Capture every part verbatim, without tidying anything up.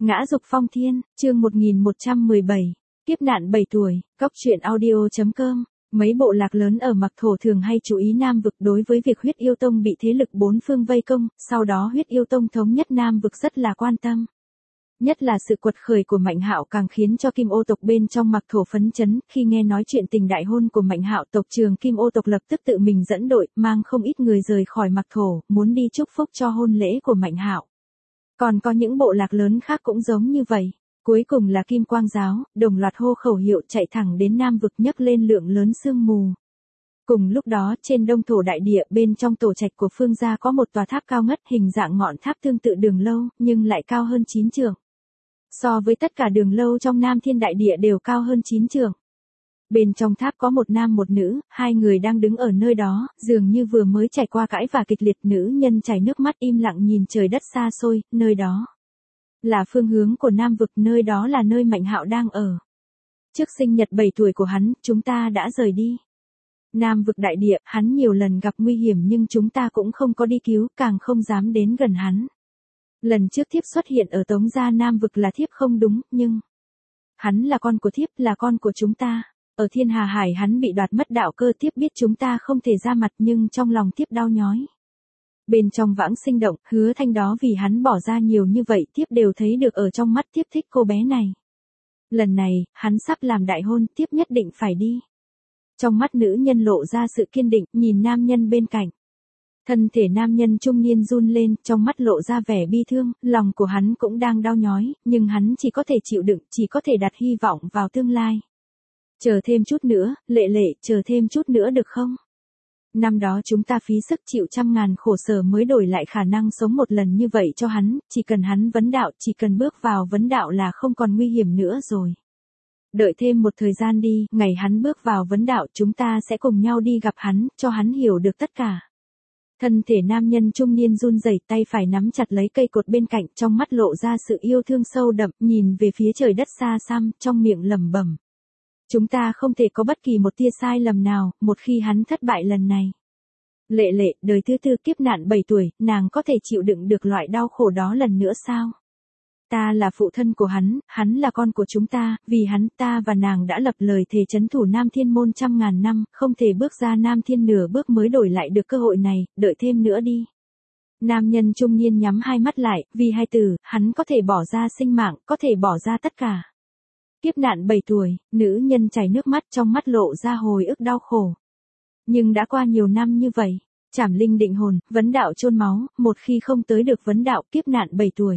Ngã dục phong thiên, chương một nghìn một trăm mười bảy, kiếp nạn bảy tuổi, cóc truyện audio.com. Mấy bộ lạc lớn ở Mạc Thổ thường hay chú ý Nam vực đối với việc Huyết Yêu Tông bị thế lực bốn phương vây công, sau đó Huyết Yêu Tông thống nhất Nam vực rất là quan tâm. Nhất là sự quật khởi của Mạnh Hạo càng khiến cho Kim Ô tộc bên trong Mạc Thổ phấn chấn, khi nghe nói chuyện tình đại hôn của Mạnh Hạo, tộc trưởng Kim Ô tộc lập tức tự mình dẫn đội, mang không ít người rời khỏi Mạc Thổ, muốn đi chúc phúc cho hôn lễ của Mạnh Hạo. Còn có những bộ lạc lớn khác cũng giống như vậy. Cuối cùng là Kim Quang giáo, đồng loạt hô khẩu hiệu chạy thẳng đến Nam vực nhấc lên lượng lớn sương mù. Cùng lúc đó, trên Đông Thổ đại địa bên trong tổ trạch của Phương gia có một tòa tháp cao ngất, hình dạng ngọn tháp tương tự đường lâu, nhưng lại cao hơn chín trượng. So với tất cả đường lâu trong Nam Thiên đại địa đều cao hơn chín trượng. Bên trong tháp có một nam một nữ, hai người đang đứng ở nơi đó, dường như vừa mới trải qua cãi vã kịch liệt. Nữ nhân chảy nước mắt im lặng nhìn trời đất xa xôi, nơi đó là phương hướng của Nam vực, nơi đó là nơi Mạnh Hạo đang ở. Trước sinh nhật bảy tuổi của hắn, chúng ta đã rời đi. Nam vực đại địa, hắn nhiều lần gặp nguy hiểm nhưng chúng ta cũng không có đi cứu, càng không dám đến gần hắn. Lần trước thiếp xuất hiện ở Tống gia Nam vực là thiếp không đúng, nhưng hắn là con của thiếp, là con của chúng ta. Ở Thiên Hà Hải hắn bị đoạt mất đạo cơ, thiếp biết chúng ta không thể ra mặt nhưng trong lòng thiếp đau nhói. Bên trong Vãng Sinh Động, Hứa Thanh đó vì hắn bỏ ra nhiều như vậy, thiếp đều thấy được ở trong mắt thiếp thích cô bé này. Lần này, hắn sắp làm đại hôn, thiếp nhất định phải đi. Trong mắt nữ nhân lộ ra sự kiên định, nhìn nam nhân bên cạnh. Thân thể nam nhân trung niên run lên, trong mắt lộ ra vẻ bi thương, lòng của hắn cũng đang đau nhói, nhưng hắn chỉ có thể chịu đựng, chỉ có thể đặt hy vọng vào tương lai. Chờ thêm chút nữa, lệ lệ, chờ thêm chút nữa được không? Năm đó chúng ta phí sức chịu trăm ngàn khổ sở mới đổi lại khả năng sống một lần như vậy cho hắn, chỉ cần hắn vấn đạo, chỉ cần bước vào vấn đạo là không còn nguy hiểm nữa rồi. Đợi thêm một thời gian đi, ngày hắn bước vào vấn đạo chúng ta sẽ cùng nhau đi gặp hắn, cho hắn hiểu được tất cả. Thân thể nam nhân trung niên run rẩy, tay phải nắm chặt lấy cây cột bên cạnh, trong mắt lộ ra sự yêu thương sâu đậm, nhìn về phía trời đất xa xăm, trong miệng lẩm bẩm. Chúng ta không thể có bất kỳ một tia sai lầm nào, một khi hắn thất bại lần này. Lệ lệ, đời thứ tư kiếp nạn bảy tuổi, nàng có thể chịu đựng được loại đau khổ đó lần nữa sao? Ta là phụ thân của hắn, hắn là con của chúng ta, vì hắn ta và nàng đã lập lời thề trấn thủ Nam Thiên môn trăm ngàn năm, không thể bước ra Nam Thiên nửa bước mới đổi lại được cơ hội này, đợi thêm nữa đi. Nam nhân trung niên nhắm hai mắt lại, vì hai từ, hắn có thể bỏ ra sinh mạng, có thể bỏ ra tất cả. Kiếp nạn bảy tuổi, nữ nhân chảy nước mắt, trong mắt lộ ra hồi ức đau khổ. Nhưng đã qua nhiều năm như vậy, trảm linh định hồn, vấn đạo chôn máu, một khi không tới được vấn đạo, kiếp nạn bảy tuổi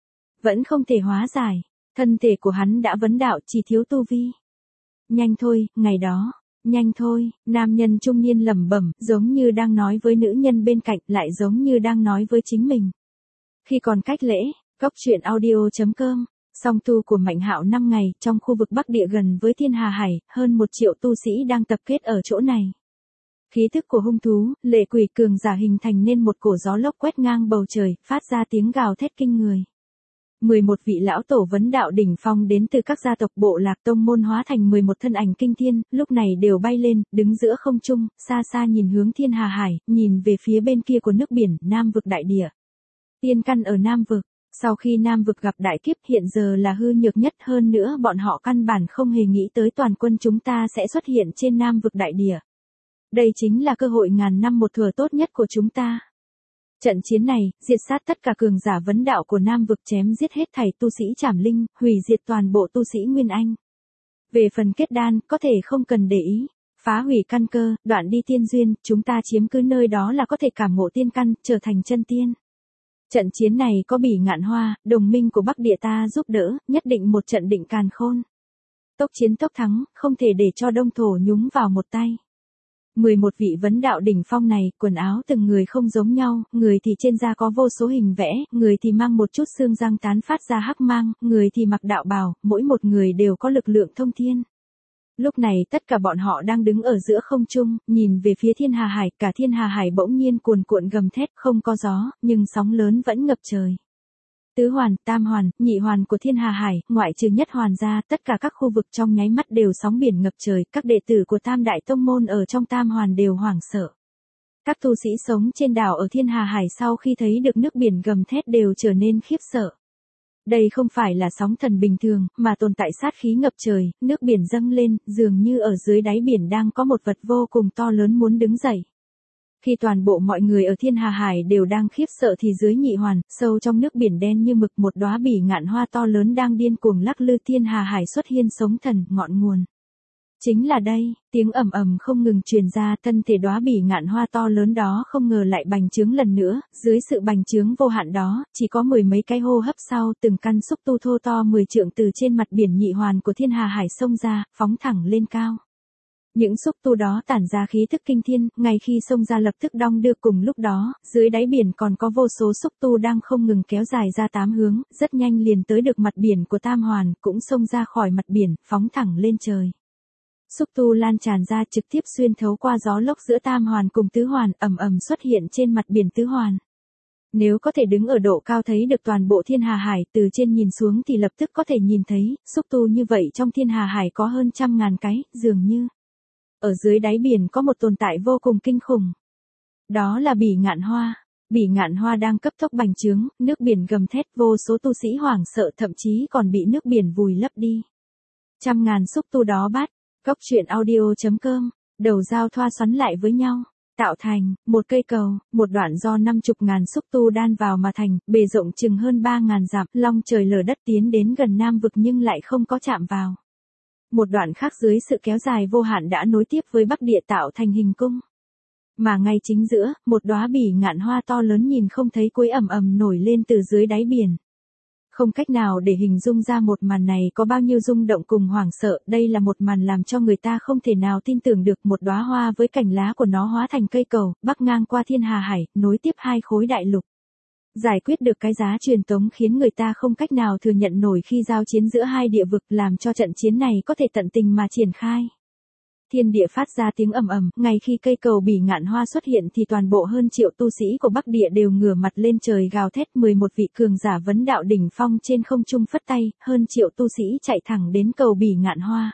vẫn không thể hóa giải, thân thể của hắn đã vấn đạo, chỉ thiếu tu vi. Nhanh thôi, ngày đó, nhanh thôi, nam nhân trung niên lẩm bẩm, giống như đang nói với nữ nhân bên cạnh, lại giống như đang nói với chính mình. Khi còn cách lễ, cóc truyện audio.com. Song tu của Mạnh Hạo năm ngày, trong khu vực Bắc Địa gần với Thiên Hà Hải, hơn một triệu tu sĩ đang tập kết ở chỗ này. Khí thức của hung thú, lệ quỷ cường giả hình thành nên một cổ gió lốc quét ngang bầu trời, phát ra tiếng gào thét kinh người. mười một vị lão tổ vấn đạo đỉnh phong đến từ các gia tộc bộ lạc tông môn hóa thành mười một thân ảnh kinh thiên, lúc này đều bay lên, đứng giữa không trung, xa xa nhìn hướng Thiên Hà Hải, nhìn về phía bên kia của nước biển, Nam vực đại địa. Tiên căn ở Nam vực. Sau khi Nam vực gặp đại kiếp hiện giờ là hư nhược nhất, hơn nữa bọn họ căn bản không hề nghĩ tới toàn quân chúng ta sẽ xuất hiện trên Nam vực đại địa. Đây chính là cơ hội ngàn năm một thửa tốt nhất của chúng ta. Trận chiến này, diệt sát tất cả cường giả vấn đạo của Nam vực, chém giết hết thảy tu sĩ trảm linh, hủy diệt toàn bộ tu sĩ Nguyên Anh. Về phần kết đan, có thể không cần để ý. Phá hủy căn cơ, đoạn đi tiên duyên, chúng ta chiếm cứ nơi đó là có thể cảm ngộ tiên căn, trở thành chân tiên. Trận chiến này có Bỉ Ngạn Hoa, đồng minh của Bắc Địa ta giúp đỡ, nhất định một trận định càn khôn. Tốc chiến tốc thắng, không thể để cho Đông Thổ nhúng vào một tay. mười một vị vấn đạo đỉnh phong này, quần áo từng người không giống nhau, người thì trên da có vô số hình vẽ, người thì mang một chút xương răng tán phát ra hắc mang, người thì mặc đạo bào, mỗi một người đều có lực lượng thông thiên. Lúc này tất cả bọn họ đang đứng ở giữa không trung, nhìn về phía Thiên Hà Hải, cả Thiên Hà Hải bỗng nhiên cuồn cuộn gầm thét, không có gió, nhưng sóng lớn vẫn ngập trời. Tứ hoàn, tam hoàn, nhị hoàn của Thiên Hà Hải, ngoại trừ nhất hoàn ra, tất cả các khu vực trong nháy mắt đều sóng biển ngập trời, các đệ tử của Tam Đại Tông Môn ở trong tam hoàn đều hoảng sợ. Các tu sĩ sống trên đảo ở Thiên Hà Hải sau khi thấy được nước biển gầm thét đều trở nên khiếp sợ. Đây không phải là sóng thần bình thường, mà tồn tại sát khí ngập trời, nước biển dâng lên, dường như ở dưới đáy biển đang có một vật vô cùng to lớn muốn đứng dậy. Khi toàn bộ mọi người ở Thiên Hà Hải đều đang khiếp sợ thì dưới nhị hoàn, sâu trong nước biển đen như mực một đóa bỉ ngạn hoa to lớn đang điên cuồng lắc lư. Thiên Hà Hải xuất hiện sống thần, ngọn nguồn. Chính là đây, tiếng ầm ầm không ngừng truyền ra, thân thể đóa bỉ ngạn hoa to lớn đó không ngờ lại bành trướng lần nữa, dưới sự bành trướng vô hạn đó, chỉ có mười mấy cái hô hấp sau, từng căn xúc tu thô to mười trượng từ trên mặt biển nhị hoàn của Thiên Hà Hải xông ra, phóng thẳng lên cao. Những xúc tu đó tản ra khí thức kinh thiên, ngay khi xông ra lập tức đong đưa. Cùng lúc đó, dưới đáy biển còn có vô số xúc tu đang không ngừng kéo dài ra tám hướng, rất nhanh liền tới được mặt biển của Tam Hoàn, cũng xông ra khỏi mặt biển, phóng thẳng lên trời. Xúc tu lan tràn ra trực tiếp xuyên thấu qua gió lốc giữa Tam Hoàn cùng Tứ Hoàn, ầm ầm xuất hiện trên mặt biển Tứ Hoàn. Nếu có thể đứng ở độ cao thấy được toàn bộ Thiên Hà Hải, từ trên nhìn xuống thì lập tức có thể nhìn thấy, xúc tu như vậy trong Thiên Hà Hải có hơn trăm ngàn cái, dường như ở dưới đáy biển có một tồn tại vô cùng kinh khủng. Đó là bỉ ngạn hoa. Bỉ ngạn hoa đang cấp tốc bành trướng, nước biển gầm thét, vô số tu sĩ hoảng sợ, thậm chí còn bị nước biển vùi lấp đi. Trăm ngàn xúc tu đó bắt, Cốc truyện audio chấm com, đầu dao thoa xoắn lại với nhau, tạo thành một cây cầu, một đoạn do năm chục ngàn xúc tu đan vào mà thành, bề rộng chừng hơn ba ngàn dặm, long trời lở đất tiến đến gần Nam vực nhưng lại không có chạm vào. Một đoạn khác dưới sự kéo dài vô hạn đã nối tiếp với Bắc Địa tạo thành hình cung. Mà ngay chính giữa, một đóa bỉ ngạn hoa to lớn nhìn không thấy cuối ầm ầm nổi lên từ dưới đáy biển. Không cách nào để hình dung ra một màn này có bao nhiêu rung động cùng hoảng sợ, đây là một màn làm cho người ta không thể nào tin tưởng được. Một đóa hoa với cành lá của nó hóa thành cây cầu, bắc ngang qua Thiên Hà Hải, nối tiếp hai khối đại lục. Giải quyết được cái giá truyền tống khiến người ta không cách nào thừa nhận nổi khi giao chiến giữa hai địa vực, làm cho trận chiến này có thể tận tình mà triển khai. Thiên địa phát ra tiếng ầm ầm, ngay khi cây cầu bỉ ngạn hoa xuất hiện thì toàn bộ hơn triệu tu sĩ của Bắc Địa đều ngửa mặt lên trời gào thét. Mười một vị cường giả vấn đạo đỉnh phong trên không trung phất tay, hơn triệu tu sĩ chạy thẳng đến cầu bỉ ngạn hoa.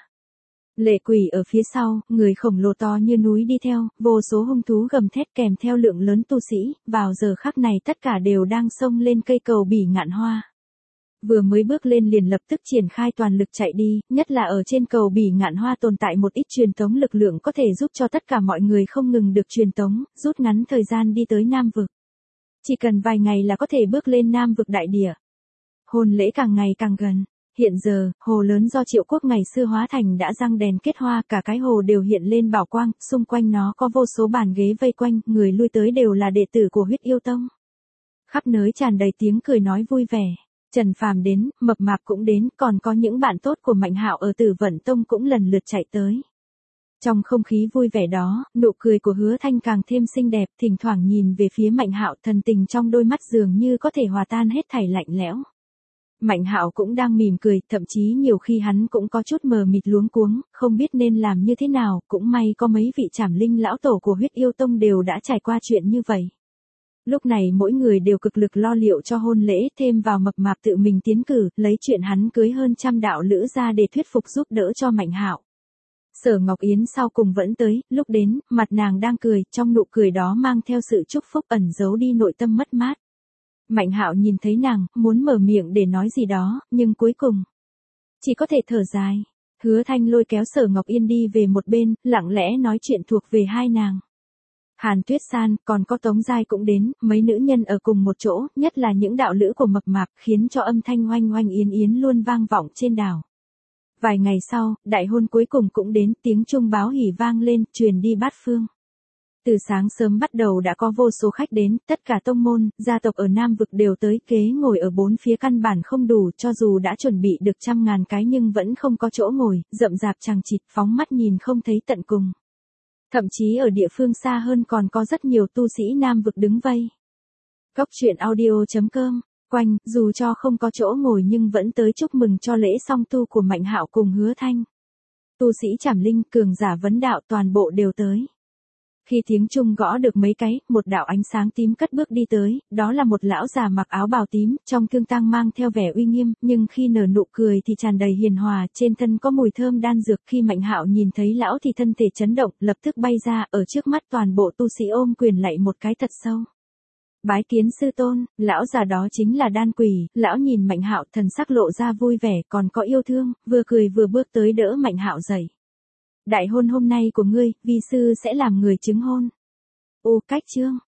Lệ Quỷ ở phía sau, người khổng lồ to như núi đi theo, vô số hung thú gầm thét kèm theo lượng lớn tu sĩ, vào giờ khắc này tất cả đều đang xông lên cây cầu bỉ ngạn hoa. Vừa mới bước lên liền lập tức triển khai toàn lực chạy đi, nhất là ở trên cầu bỉ ngạn hoa tồn tại một ít truyền tống lực lượng có thể giúp cho tất cả mọi người không ngừng được truyền tống, rút ngắn thời gian đi tới Nam vực. Chỉ cần vài ngày là có thể bước lên Nam vực đại địa. Hôn lễ càng ngày càng gần. Hiện giờ, hồ lớn do Triệu Quốc ngày xưa hóa thành đã răng đèn kết hoa, cả cái hồ đều hiện lên bảo quang, xung quanh nó có vô số bàn ghế vây quanh, người lui tới đều là đệ tử của Huyết Yêu Tông. Khắp nơi tràn đầy tiếng cười nói vui vẻ. Trần Phàm đến, Mập Mạp cũng đến, còn có những bạn tốt của Mạnh Hạo ở Tử Vận Tông cũng lần lượt chạy tới. Trong không khí vui vẻ đó, nụ cười của Hứa Thanh càng thêm xinh đẹp, thỉnh thoảng nhìn về phía Mạnh Hạo, thần tình trong đôi mắt dường như có thể hòa tan hết thảy lạnh lẽo. Mạnh Hạo cũng đang mỉm cười, thậm chí nhiều khi hắn cũng có chút mờ mịt luống cuống, không biết nên làm như thế nào, cũng may có mấy vị Trảm Linh lão tổ của Huyết Yêu Tông đều đã trải qua chuyện như vậy. Lúc này mỗi người đều cực lực lo liệu cho hôn lễ, thêm vào Mập Mạp tự mình tiến cử, lấy chuyện hắn cưới hơn trăm đạo lữ ra để thuyết phục giúp đỡ cho Mạnh Hạo. Sở Ngọc Yến sau cùng vẫn tới, lúc đến, mặt nàng đang cười, trong nụ cười đó mang theo sự chúc phúc ẩn giấu đi nội tâm mất mát. Mạnh Hạo nhìn thấy nàng, muốn mở miệng để nói gì đó, nhưng cuối cùng chỉ có thể thở dài. Hứa Thanh lôi kéo Sở Ngọc Yên đi về một bên, lặng lẽ nói chuyện thuộc về hai nàng. Hàn Tuyết San, còn có Tống Giai cũng đến, mấy nữ nhân ở cùng một chỗ, nhất là những đạo lữ của Mập Mạp, khiến cho âm thanh oanh oanh yến yến luôn vang vọng trên đảo. Vài ngày sau, đại hôn cuối cùng cũng đến, tiếng chuông báo hỉ vang lên, truyền đi bát phương. Từ sáng sớm bắt đầu đã có vô số khách đến, tất cả tông môn, gia tộc ở Nam vực đều tới, kế ngồi ở bốn phía căn bản không đủ, cho dù đã chuẩn bị được trăm ngàn cái nhưng vẫn không có chỗ ngồi, rậm rạp chằng chịt, phóng mắt nhìn không thấy tận cùng. Thậm chí ở địa phương xa hơn còn có rất nhiều tu sĩ Nam vực đứng vây. Cốc truyện audio chấm com, quanh, dù cho không có chỗ ngồi nhưng vẫn tới chúc mừng cho lễ song tu của Mạnh Hạo cùng Hứa Thanh. Tu sĩ Trảm Linh, cường giả vấn đạo toàn bộ đều tới. Khi tiếng chuông gõ được mấy cái, một đạo ánh sáng tím cất bước đi tới, đó là một lão già mặc áo bào tím, trong thương tang mang theo vẻ uy nghiêm, nhưng khi nở nụ cười thì tràn đầy hiền hòa, trên thân có mùi thơm đan dược. Khi Mạnh Hạo nhìn thấy lão thì thân thể chấn động, lập tức bay ra, ở trước mắt toàn bộ tu sĩ ôm quyền lạy một cái thật sâu. Bái kiến sư tôn, lão già đó chính là Đan Quỷ, lão nhìn Mạnh Hạo thần sắc lộ ra vui vẻ còn có yêu thương, vừa cười vừa bước tới đỡ Mạnh Hạo dậy. Đại hôn hôm nay của ngươi, vi sư sẽ làm người chứng hôn. Ô cách chương.